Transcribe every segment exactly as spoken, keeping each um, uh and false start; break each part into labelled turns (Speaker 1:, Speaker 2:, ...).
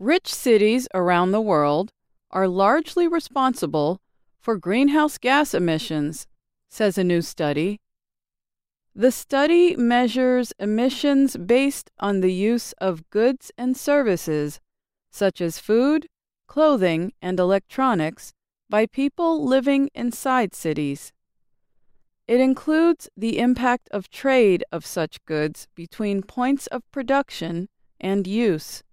Speaker 1: Rich cities around the world are largely responsible for greenhouse gas emissions, says a new study. The study measures emissions based on the use of goods and services, such as food, clothing, and electronics, by people living inside cities. It includes the impact of trade of such goods between points of production and use.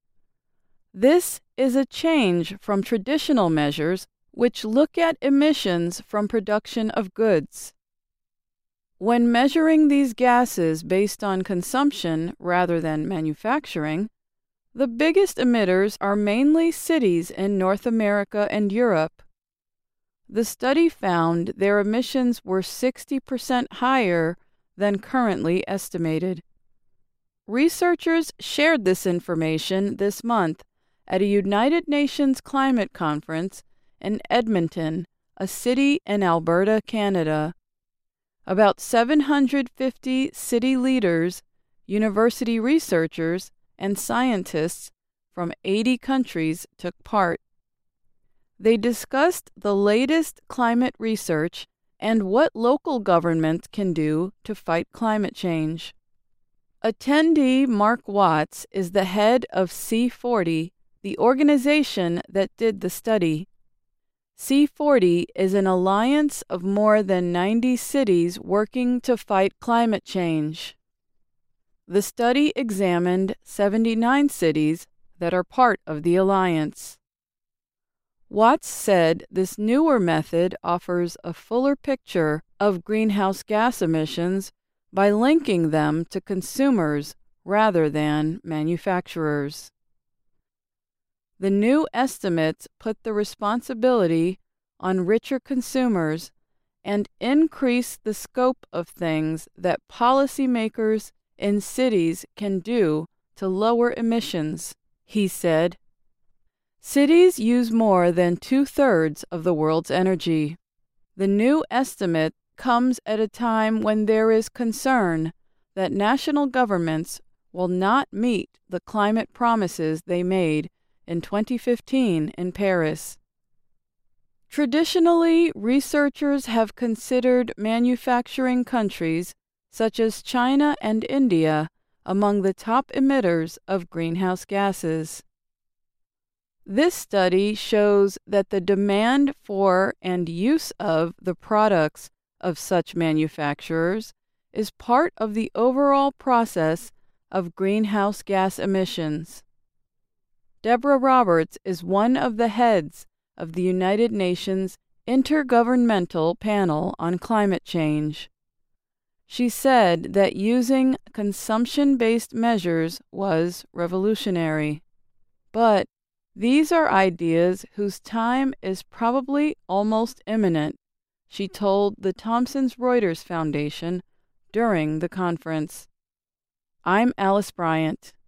Speaker 1: This is a change from traditional measures which look at emissions from production of goods. When measuring these gases based on consumption rather than manufacturing, the biggest emitters are mainly cities in North America and Europe. The study found their emissions were sixty percent higher than currently estimated. Researchers shared this information this month at a United Nations climate conference in Edmonton, a city in Alberta, Canada. About seven hundred fifty city leaders, university researchers, and scientists from eighty countries took part. They discussed the latest climate research and what local governments can do to fight climate change. Attendee Mark Watts is the head of C forty, the organization that did the study. C forty is an alliance of more than ninety cities working to fight climate change. The study examined seventy-nine cities that are part of the alliance. Watts said this newer method offers a fuller picture of greenhouse gas emissions by linking them to consumers rather than manufacturers. The new estimates put the responsibility on richer consumers and increase the scope of things that policymakers in cities can do to lower emissions, he said. Cities use more than two-thirds of the world's energy. The new estimate comes at a time when there is concern that national governments will not meet the climate promises they made in twenty fifteen in Paris. Traditionally, researchers have considered manufacturing countries such as China and India among the top emitters of greenhouse gases. This study shows that the demand for and use of the products of such manufacturers is part of the overall process of greenhouse gas emissions. Deborah Roberts is one of the heads of the United Nations Intergovernmental Panel on Climate Change. She said that using consumption-based measures was revolutionary. But these are ideas whose time is probably almost imminent, she told the Thomson Reuters Foundation during the conference. I'm Alice Bryant.